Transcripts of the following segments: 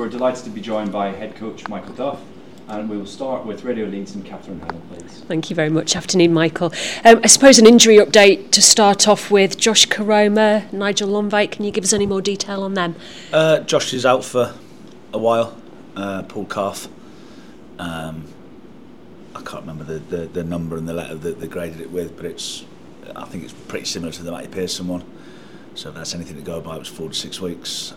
we're delighted to be joined by head coach Michael Duff, and we will start with Radio Leeds and Catherine Hannell, please. Thank you very much. Afternoon, Michael. I suppose an injury update to start off with. Josh Koroma, Nigel Lundvik, can you give us any more detail on them? Josh is out for a while, pulled calf. I can't remember the number and the letter that they graded it with, but I think it's pretty similar to the Matty Pearson one. So if that's anything to go by, it was 4 to 6 weeks.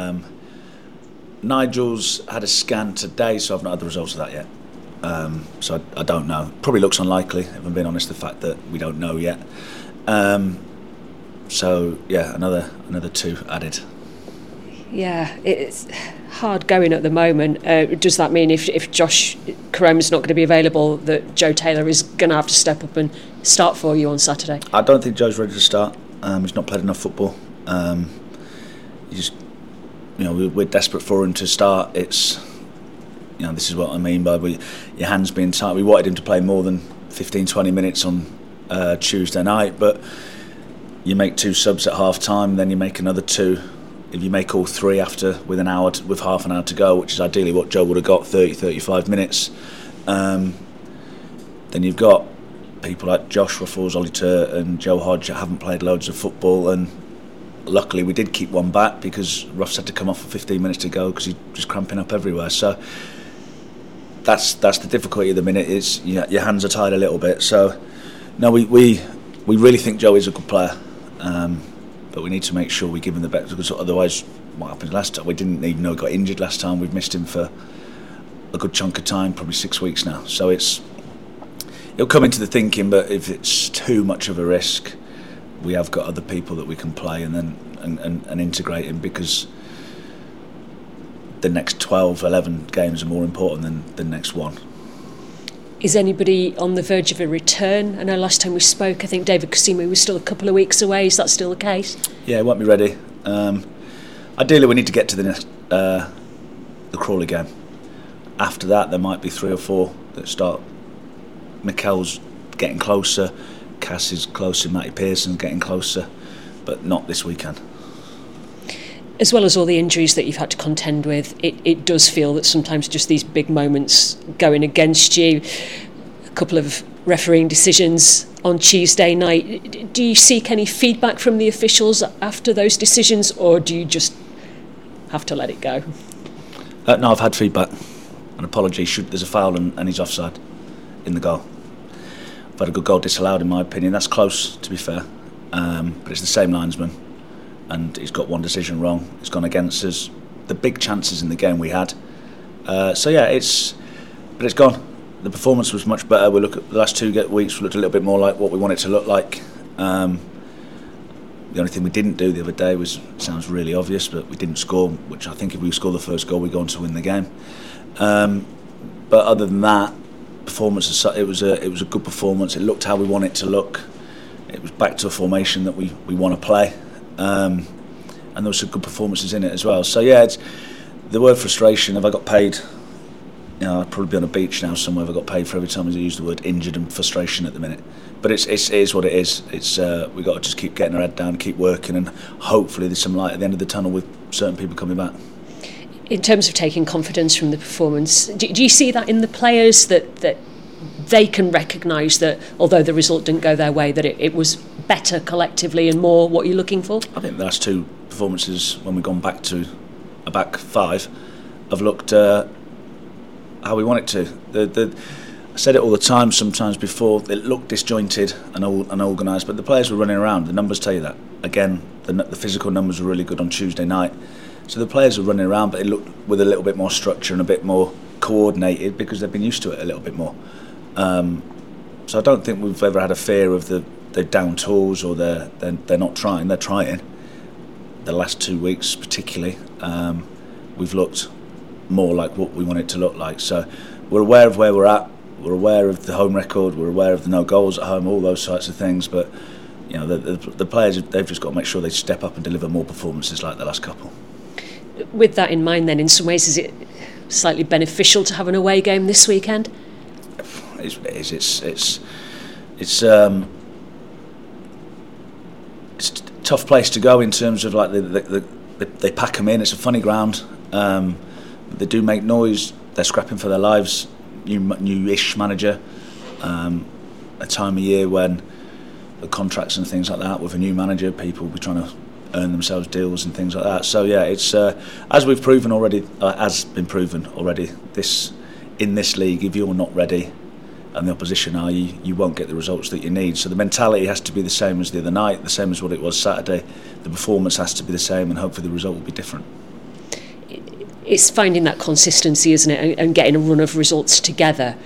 Nigel's had a scan today, so I've not had the results of that yet. So I don't know. Probably looks unlikely, if I'm being honest, the fact that we don't know yet. So yeah, another 2 added. Yeah, it's hard going at the moment. Does that mean if Josh Koroma's not going to be available, that Joe Taylor is going to have to step up and start for you on Saturday? I don't think Joe's ready to start. He's not played enough football. We're desperate for him to start. This is what I mean by your hands being tight. We wanted him to play more than 15-20 minutes on Tuesday night, but you make 2 subs at half time, then you make another 2. If you make all 3 with half an hour to go, which is ideally what Joe would have got, 30-35 minutes, then you've got people like Josh Ruffles-Oliter and Joe Hodge that haven't played loads of football, and luckily we did keep one back because Ruffs had to come off for 15 minutes to go because he's just cramping up everywhere. So that's the difficulty at the minute, is your hands are tied a little bit. So no, we really think Joe is a good player, but we need to make sure we give him the best, because otherwise what happened last time, we didn't even know he got injured last time. We've missed him for a good chunk of time, probably 6 weeks now. So it'll come into the thinking, but if it's too much of a risk, we have got other people that we can play and then and integrate in, because the next 11 games are more important than the next one. Is anybody on the verge of a return? I know last time we spoke, I think David Kusimi was still a couple of weeks away. Is that still the case? Yeah, he won't be ready. Ideally, we need to get to the Crawley game. After that, there might be 3 or 4 that start. Mikel's getting closer, Cass is closer, Matty Pearson's getting closer, but not this weekend. As well as all the injuries that you've had to contend with, it does feel that sometimes just these big moments going against you. A couple of refereeing decisions on Tuesday night. Do you seek any feedback from the officials after those decisions, or do you just have to let it go? No, I've had feedback. An apology. There's a foul and he's offside in the goal. I've had a good goal disallowed, in my opinion. That's close, to be fair, but it's the same linesman, and he's got one decision wrong. It's gone against us. The big chances in the game we had. So yeah, it's gone. The performance was much better. We look at the last 2 weeks. We looked a little bit more like what we want it to look like. The only thing we didn't do the other day sounds really obvious, but we didn't score. Which I think if we score the first goal, we go on to win the game. But other than that, performance, it was a good performance. It looked how we want it to look. It was back to a formation that we want to play, and there were some good performances in it as well. So yeah, it's the word frustration. If I got paid, I'd probably be on a beach now somewhere if I got paid for every time I use the word injured and frustration at the minute. But it is what it is. We've got to just keep getting our head down, keep working, and hopefully there's some light at the end of the tunnel with certain people coming back. In terms of taking confidence from the performance, do you see that in the players, that they can recognise that although the result didn't go their way, that it was better collectively and more what you're looking for? I think the last 2 performances, when we've gone back to a back 5, have looked how we want it to. I said it all the time sometimes before, it looked disjointed and organised, but the players were running around. The numbers tell you that. Again, the physical numbers were really good on Tuesday night. So the players are running around, but it looked with a little bit more structure and a bit more coordinated because they've been used to it a little bit more. So I don't think we've ever had a fear of the down tools or they're not trying. They're trying. The last 2 weeks particularly, we've looked more like what we want it to look like. So we're aware of where we're at. We're aware of the home record. We're aware of the no goals at home, all those sorts of things. But the players, they've just got to make sure they step up and deliver more performances like the last couple. With that in mind, then, in some ways, is it slightly beneficial to have an away game this weekend? It's a tough place to go in terms of like they pack them in. It's a funny ground, They do make noise. They're scrapping for their lives. New-ish manager. A time of year when the contracts and things like that, with a new manager, people will be trying to earn themselves deals and things like that. So yeah, it's as we've proven already, has been proven already. In this league, if you're not ready, and the opposition are, you won't get the results that you need. So the mentality has to be the same as the other night, the same as what it was Saturday. The performance has to be the same, and hopefully the result will be different. It's finding that consistency, isn't it, and getting a run of results together.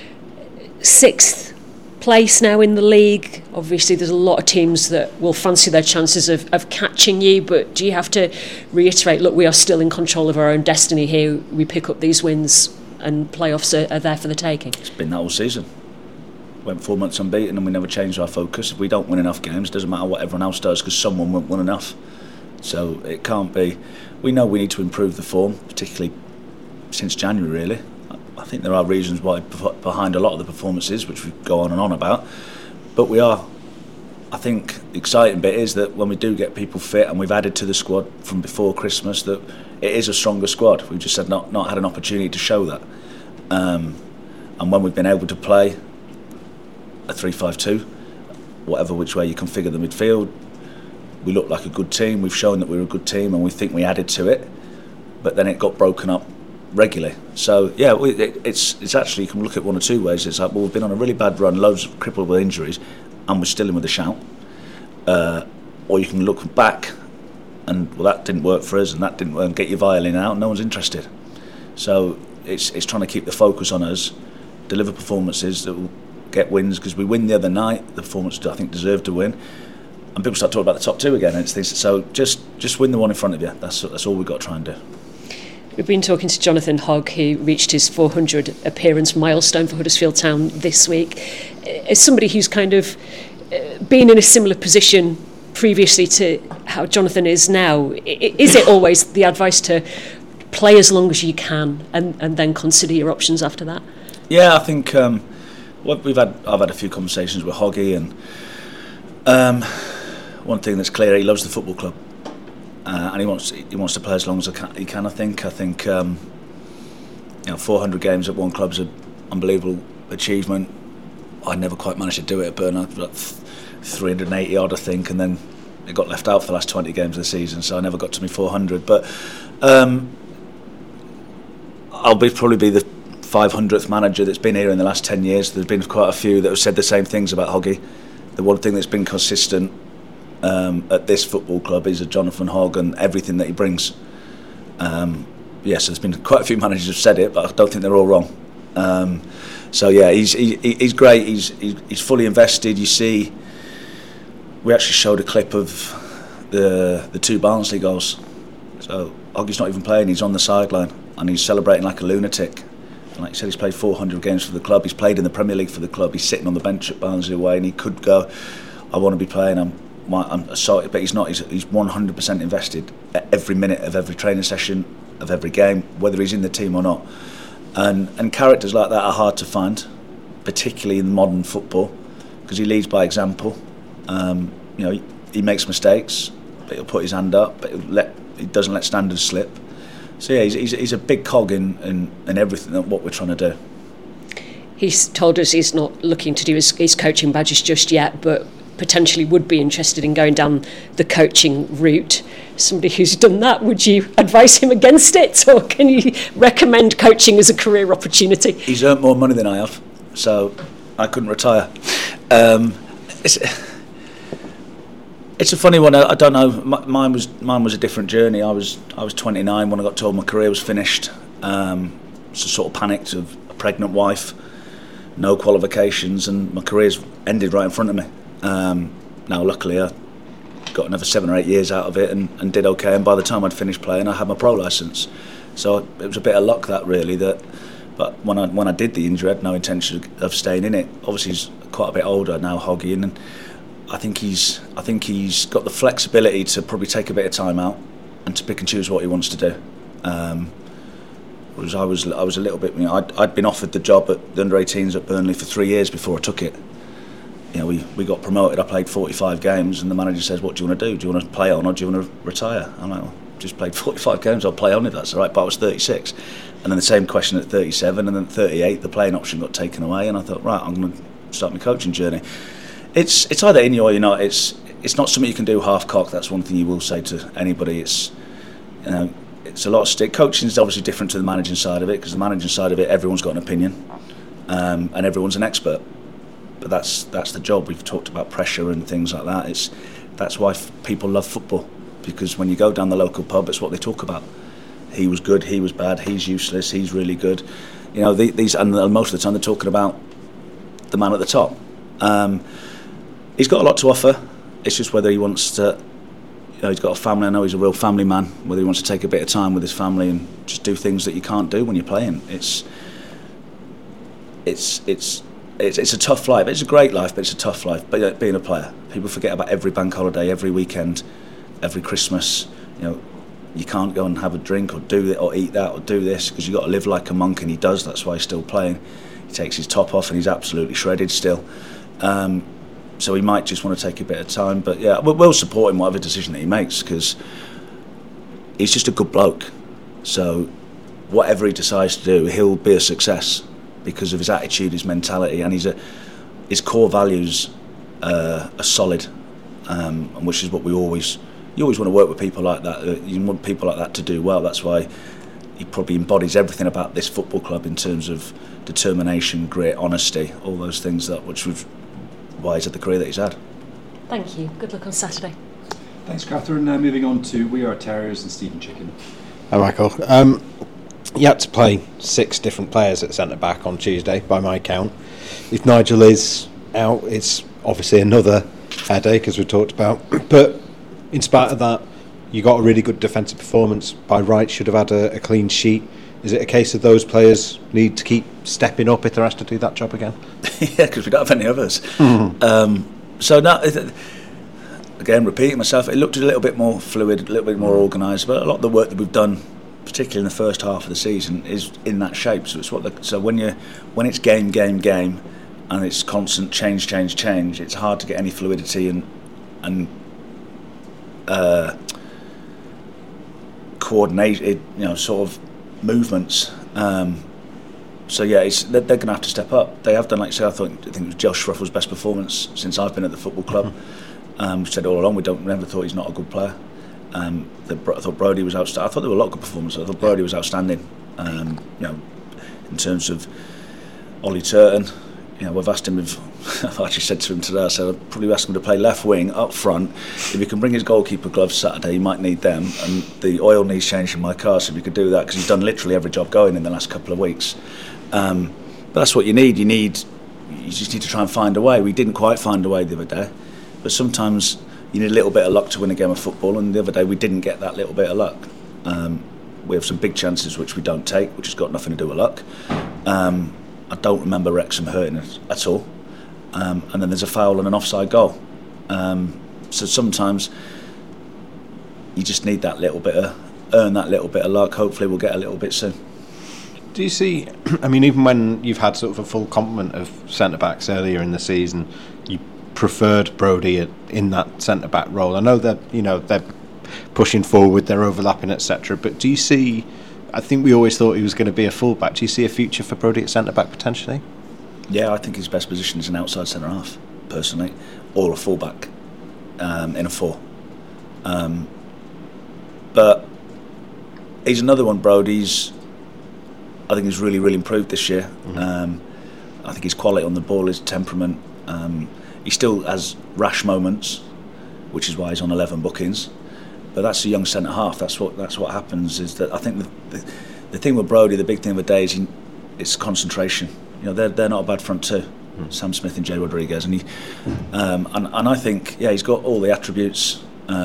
6th place now in the league. Obviously there's a lot of teams that will fancy their chances of catching you, but do you have to reiterate, look, we are still in control of our own destiny here, we pick up these wins and playoffs are there for the taking? It's been that all season. Went 4 months unbeaten and we never changed our focus. If we don't win enough games, it doesn't matter what everyone else does, because someone won't win enough. So it can't be. We know we need to improve the form, particularly since January really. I think there are reasons why behind a lot of the performances, which we go on and on about, but I think the exciting bit is that when we do get people fit, and we've added to the squad from before Christmas, that it is a stronger squad. We've just not had an opportunity to show that, and when we've been able to play a 3-5-2, whatever which way you configure the midfield, we look like a good team. We've shown that we're a good team, and we think we added to it, but then it got broken up regularly. So yeah, it's actually, you can look at one or two ways. It's like, well, we've been on a really bad run, loads of crippled with injuries, and we're still in with a shout. Or you can look back and, well, that didn't work for us, and that didn't work, and get your violin out, no one's interested. So it's trying to keep the focus on us, deliver performances that will get wins, because we win the other night, the performance I think deserved to win, and people start talking about the top two again, and it's things. So just win the one in front of you. That's all we've got to try and do. We've been talking to Jonathan Hogg, who reached his 400 appearance milestone for Huddersfield Town this week. As somebody who's kind of been in a similar position previously to how Jonathan is now, is it always the advice to play as long as you can and then consider your options after that? Yeah, I think I've had a few conversations with Hoggy, and one thing that's clear, he loves the football club. And he wants to play as long as he can. I think 400 games at one club's an unbelievable achievement. I never quite managed to do it at Burnley, 380 odd I think, and then it got left out for the last 20 games of the season, so I never got to me 400. But I'll probably be the 500th manager that's been here in the last 10 years. There's been quite a few that have said the same things about Hoggy. The one thing that's been consistent at this football club is a Jonathan Hogg and everything that he brings. Yes, there's been quite a few managers who've said it, but I don't think they're all wrong. So yeah, he's great. He's fully invested. You see, we actually showed a clip of the two Barnsley goals. So Hoggy's not even playing. He's on the sideline and he's celebrating like a lunatic. And like you said, he's played 400 games for the club. He's played in the Premier League for the club. He's sitting on the bench at Barnsley away, and he could go, I want to be playing. I'm sorry, but he's not. He's 100% invested at every minute of every training session, of every game, whether he's in the team or not. And characters like that are hard to find, particularly in modern football, because he leads by example. He makes mistakes, but he'll put his hand up, but he doesn't let standards slip. So yeah, he's a big cog in everything that what we're trying to do. He's told us he's not looking to do his coaching badges just yet, but potentially would be interested in going down the coaching route. Somebody who's done that, would you advise him against it, or can you recommend coaching as a career opportunity? He's earned more money than I have, so I couldn't retire. It's a funny one. I don't know. Mine was a different journey. I was 29 when I got told my career was finished. So sort of panicked of a pregnant wife, no qualifications, and my career's ended right in front of me. Now luckily I got another 7 or 8 years out of it and did okay, and by the time I'd finished playing I had my pro licence, so it was a bit of luck that really. But when I did the injury, I had no intention of staying in it. Obviously he's quite a bit older now, Hoggy, and I think he's got the flexibility to probably take a bit of time out and to pick and choose what he wants to do. Whereas I was a little bit, I'd been offered the job at the under-18s at Burnley for 3 years before I took it. We got promoted. I played 45 games, and the manager says, "What do you want to do? Do you want to play on, or do you want to retire?" I'm like, well, just played 45 games, I'll play on if that's all right, but I was 36. And then the same question at 37, and then at 38 the playing option got taken away, and I thought, right, I'm going to start my coaching journey. It's either in you or you're not. It's not something you can do half-cocked. That's one thing you will say to anybody. It's a lot of stick. Coaching is obviously different to the managing side of it, because the managing side of it, everyone's got an opinion, and everyone's an expert. But that's the job. We've talked about pressure and things like that. That's why people love football, because when you go down the local pub, it's what they talk about. He was good, he was bad, he's useless, he's really good. These, and most of the time they're talking about the man at the top. He's got a lot to offer. It's just whether he wants to. He's got a family. I know he's a real family man. Whether he wants to take a bit of time with his family and just do things that you can't do when you're playing. It's a tough life. It's a great life, but it's a tough life. But being a player, people forget about every bank holiday, every weekend, every Christmas. You can't go and have a drink or do it or eat that or do this, because you've got to live like a monk, and he does. That's why he's still playing. He takes his top off and he's absolutely shredded still. So he might just want to take a bit of time. But yeah, we'll support him whatever decision that he makes, because he's just a good bloke. So whatever he decides to do, he'll be a success because of his attitude, his mentality, and his core values are solid, and which is what you always want to work with people like that. You want people like that to do well. That's why he probably embodies everything about this football club in terms of determination, grit, honesty, all those things which was why he's had the career that he's had. Thank you. Good luck on Saturday. Thanks, Catherine. Moving on to We Are Terriers and Stephen Chicken. Hi, Michael. You had to play 6 different players at centre-back on Tuesday, by my count. If Nigel is out, it's obviously another headache, as we talked about. But in spite of that, you got a really good defensive performance. By rights, should have had a clean sheet. Is it a case of those players need to keep stepping up if they're asked to do that job again? Yeah, because we don't have any others. So now, again, repeating myself, it looked a little bit more fluid, a little bit more organised. But a lot of the work that we've done, particularly in the first half of the season, is in that shape. So it's when it's game, and it's constant change, it's hard to get any fluidity and coordinated, sort of movements. So yeah, they're going to have to step up. They have done, like I say, I think it was Josh Ruffell's best performance since I've been at the football club. We've said it all along, we never thought he's not a good player. I thought Brodie was outstanding. I thought there were a lot of good performances. I thought Brodie was outstanding. In terms of Ollie Turton, we've asked him. I've actually said to him today, I said I'd probably ask him to play left wing up front. If he can bring his goalkeeper gloves Saturday, he might need them. And the oil needs changing in my car, so if he could do that, because he's done literally every job going in the last couple of weeks. But that's what you need. You just need to try and find a way. We didn't quite find a way the other day, but sometimes you need a little bit of luck to win a game of football, and the other day we didn't get that little bit of luck. We have some big chances which we don't take, which has got nothing to do with luck. I don't remember Wrexham hurting us at all. And then there's a foul and an offside goal. So sometimes you just need that little bit earn that little bit of luck. Hopefully we'll get a little bit soon. Do you see, even when you've had sort of a full complement of centre-backs earlier in the season, you preferred Brodie in that centre-back role? I know that, they're pushing forward, they're overlapping, etc. But do you see, I think we always thought he was going to be a full-back. Do you see a future for Brodie at centre-back potentially? Yeah, I think his best position is an outside centre-half, personally, or a full-back in a 4. But he's another one, Brodie's. I think he's really, really improved this year. I think his quality on the ball, his temperament. He still has rash moments, which is why he's on 11 bookings. But that's a young centre half. That's what happens. Is that I think the thing with Brodie, the big thing with Day is it's concentration. They're not a bad front two. Sam Smith and Jay Rodriguez, and I think he's got all the attributes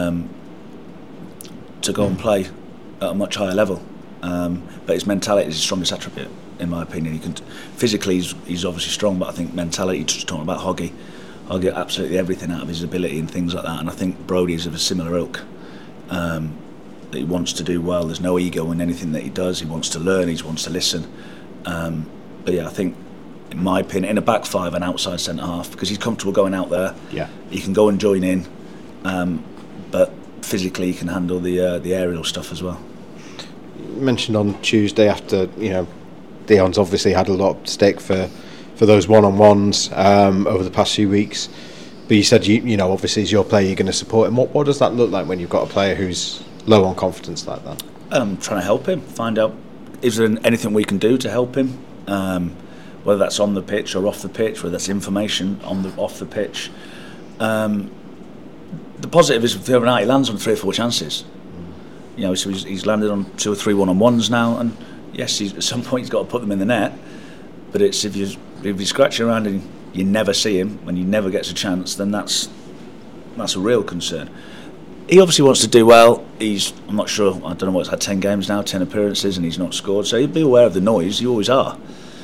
to go and play at a much higher level. But his mentality is his strongest attribute, in my opinion. Physically, he's obviously strong, but I think mentality. Just talking about Hoggy absolutely everything out of his ability and things like that. And I think Brodie is of a similar ilk. That he wants to do well. There's no ego in anything that he does. He wants to learn. He wants to listen. But yeah, I think, in my opinion, in a back 5 and outside centre half, because he's comfortable going out there. Yeah, he can go and join in. But physically he can handle the aerial stuff as well. You mentioned on Tuesday after, Dion's obviously had a lot of stick for those one-on-ones over the past few weeks, but you said obviously as your player you're going to support him. What does that look like when you've got a player who's low on confidence like that? Trying to help him, find out is there anything we can do to help him, whether that's on the pitch or off the pitch, whether that's information off the pitch. The positive is the other night he lands on 3 or 4 chances. So he's landed on 2 or 3 one-on-ones now, and yes, at some point he's got to put them in the net. But it's if you're scratching around and you never see him and he never gets a chance, then that's a real concern. He obviously wants to do well. I'm not sure. I don't know what. He's had 10 games now, 10 appearances, and he's not scored. So he'd be aware of the noise. You always are.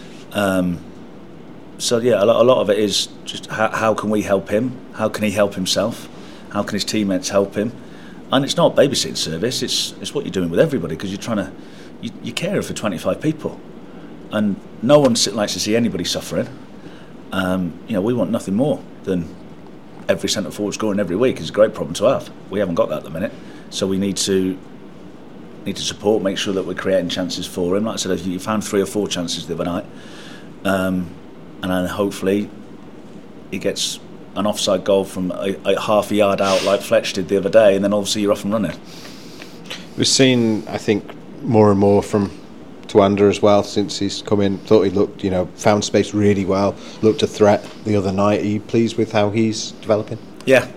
So yeah, a lot of it is just how can we help him? How can he help himself? How can his teammates help him? And it's not a babysitting service. It's what you're doing with everybody, because you're trying to you care for 25 people, and no one likes to see anybody suffering. We want nothing more than every centre forward scoring every week. Is a great problem to have. We haven't got that at the minute, so we need to support, make sure that we're creating chances for him. Like I said, you found 3 or 4 chances the other night, and then hopefully he gets an offside goal from a half a yard out like Fletch did the other day, and then obviously you're off and running. We've seen, I think, more and more from Tuanda as well since he's come in. Thought he looked, found space really well, looked a threat the other night. Are you pleased with how he's developing? Yeah.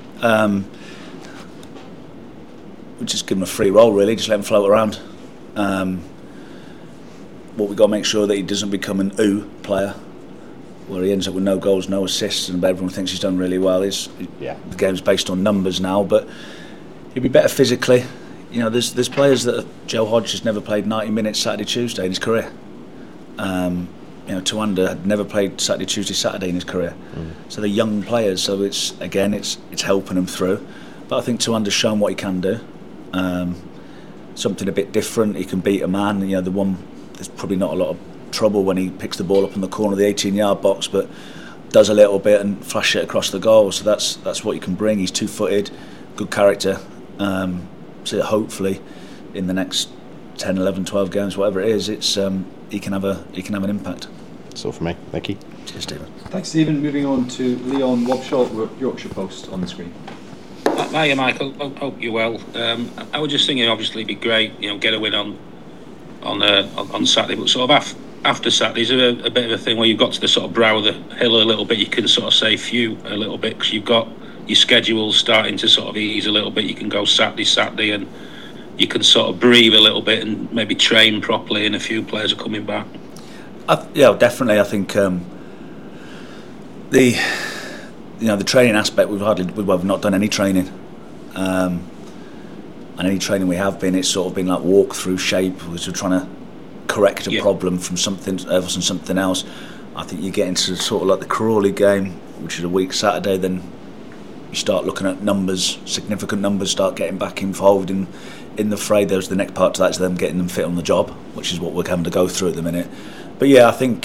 We just give him a free roll, really, just let him float around. What we've got to make sure that he doesn't become an player, where he ends up with no goals, no assists, and everyone thinks he's done really well. The game's based on numbers now, but he'll be better physically. There's players that Joe Hodge has never played 90 minutes Saturday, Tuesday in his career. Tuanda had never played Saturday, Tuesday, Saturday in his career. So they're young players, so it's helping them through. But I think Tuanda's shown what he can do. Something a bit different. He can beat a man. There's probably not a lot of trouble when he picks the ball up in the corner of the 18-yard box, but does a little bit and flash it across the goal. So that's what he can bring. He's 2-footed, good character. So hopefully in the next 10, 11, 12 games, whatever it is, he can have an impact. That's all from me. Thank you. Cheers, Stephen. Thanks, Stephen. Moving on to Leon Wobshaw, Yorkshire Post, on the screen. Hiya, Michael. Hope you're well. I was just thinking, obviously, it'd be great, get a win on Saturday, but sort of after Saturday, is there a bit of a thing where you've got to the sort of brow of the hill a little bit? You can sort of say phew a little bit, because you've got your schedule starting to sort of ease a little bit. You can go Saturday, and you can sort of breathe a little bit and maybe train properly, and a few players are coming back. Definitely. I think the training aspect, we've not done any training, and any training we have been, it's sort of been like walk through shape, because we're trying to correct a problem from something else and something else. I think you get into sort of like the Crawley game, which is a week Saturday, then you start looking at numbers, significant numbers, start getting back involved in the fray. There's the next part to that, is them getting them fit on the job, which is what we're having to go through at the minute. But yeah, I think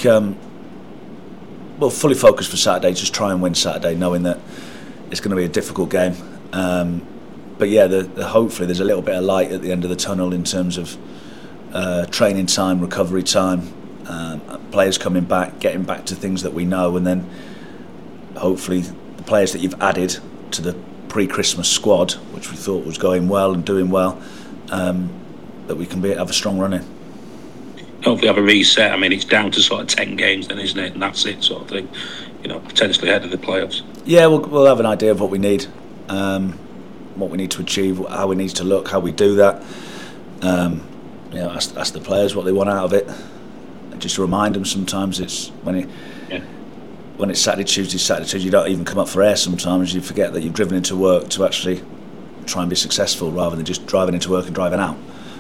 fully focused for Saturday, just try and win Saturday, knowing that it's going to be a difficult game. But yeah, hopefully there's a little bit of light at the end of the tunnel in terms of training time, recovery time, players coming back, getting back to things that we know, and then hopefully the players that you've added to the pre-Christmas squad, which we thought was going well and doing well, that we can have a strong run in. Hopefully have a reset. I mean, it's down to sort of 10 games then, isn't it? And that's it, sort of thing. Potentially ahead of the playoffs. Yeah, we'll have an idea of what we need, what we need to achieve, how we need to look, how we do that. Ask the players what they want out of it. And just remind them sometimes it's when it's Saturday, Tuesday, you don't even come up for air sometimes. You forget that you've driven into work to actually try and be successful, rather than just driving into work and driving out.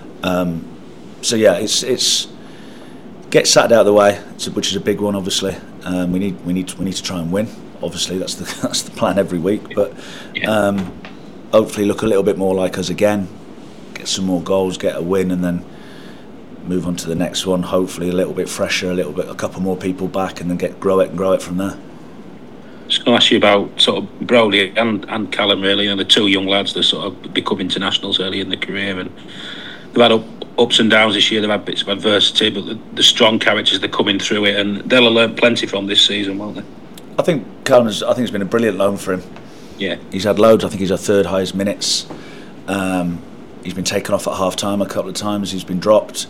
It's get Saturday out of the way, which is a big one. Obviously, we need to try and win. Obviously, that's the plan every week. But hopefully, look a little bit more like us again, get some more goals, get a win, and then move on to the next one. Hopefully, a little bit fresher, a couple more people back, and then grow it from there. It's going to ask you about sort of Brody and Callum, really, the two young lads that sort of become internationals early in their career, and they've had ups and downs this year. They've had bits of adversity, but the strong characters, they're coming through it, and they'll have learned plenty from this season, won't they? I think Callum's. I think it's been a brilliant loan for him. Yeah, he's had loads. I think he's had third highest minutes. He's been taken off at half time a couple of times. He's been dropped.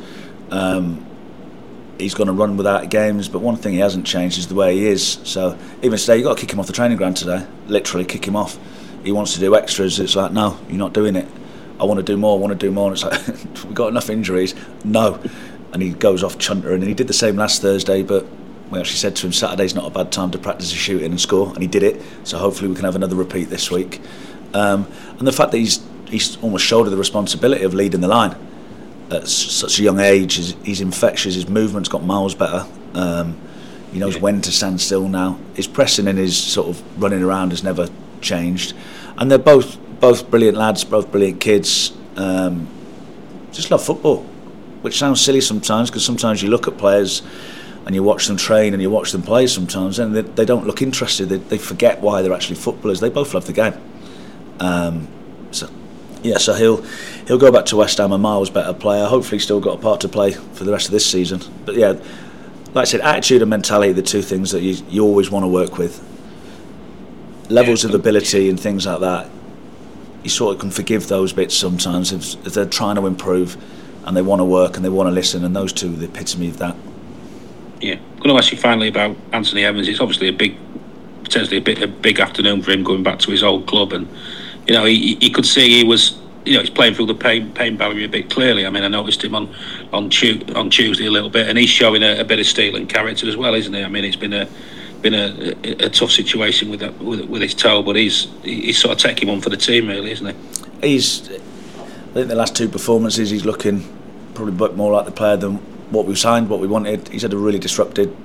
He's going to run without games, but one thing he hasn't changed is the way he is. So even today, you've got to kick him off the training ground today. Literally kick him off. He wants to do extras. It's like, no, you're not doing it. I want to do more. And it's like, we've got enough injuries. No. And he goes off chuntering. And he did the same last Thursday, but we actually said to him, Saturday's not a bad time to practice a shooting and score. And he did it. So hopefully we can have another repeat this week. And the fact that he's almost shouldered the responsibility of leading the line at such a young age. He's infectious. His movement's got miles better. He knows when to stand still now. His pressing and his sort of running around has never changed. And they're both brilliant lads, both brilliant kids. Just love football, which sounds silly sometimes, because sometimes you look at players and you watch them train and you watch them play sometimes, and they don't look interested. They forget why they're actually footballers. They both love the game. So he'll go back to West Ham a miles better player. Hopefully still got a part to play for the rest of this season. But yeah, like I said, attitude and mentality are the two things that you always want to work with. Levels of ability and things like that, you sort of can forgive those bits sometimes if they're trying to improve and they want to work and they want to listen, and those two are the epitome of that. Yeah, I'm going to ask you finally about Anthony Evans. It's obviously potentially a big afternoon for him going back to his old club, and he could see he was, he's playing through the pain barrier a bit clearly. I mean, I noticed him on Tuesday a little bit, and he's showing a bit of steel and character as well, isn't he? I mean, it's been a tough situation with his toe, but he's sort of taking one for the team, really, isn't he? I think the last two performances, he's looking probably a bit more like the player than what we signed, what we wanted. He's had a really disruptive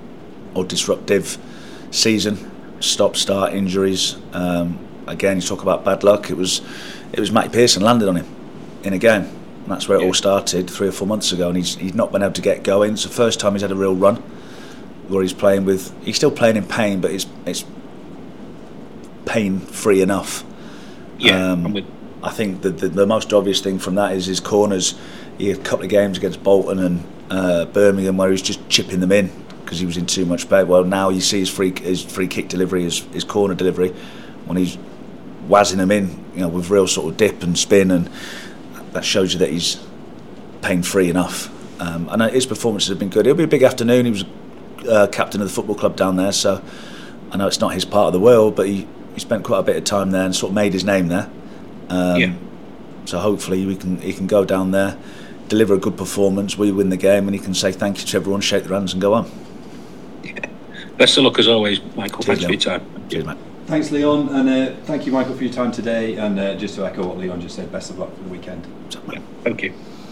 season, stop-start injuries. Again, you talk about bad luck. It was Matty Pearson landed on him in a game. And that's where it all started 3 or 4 months ago, and he's not been able to get going. It's the first time he's had a real run where he's still playing in pain, but it's pain-free enough. Yeah, I think the most obvious thing from that is his corners. He had a couple of games against Bolton and Birmingham where he was just chipping them in because he was in too much pain. Well, now you see his free kick delivery, his corner delivery, when he's wazzing them in, with real sort of dip and spin, and that shows you that he's pain-free enough. And his performances have been good. It'll be a big afternoon. He was captain of the football club down there, so I know it's not his part of the world, but he spent quite a bit of time there and sort of made his name there. So hopefully he can go down there, deliver a good performance, we win the game, and he can say thank you to everyone, shake their hands and go on. Yeah. Best of luck as always, Michael. Thanks for your time. Cheers, mate. Thanks, Leon, and thank you, Michael, for your time today. And just to echo what Leon just said, best of luck for the weekend. Yeah, thank you.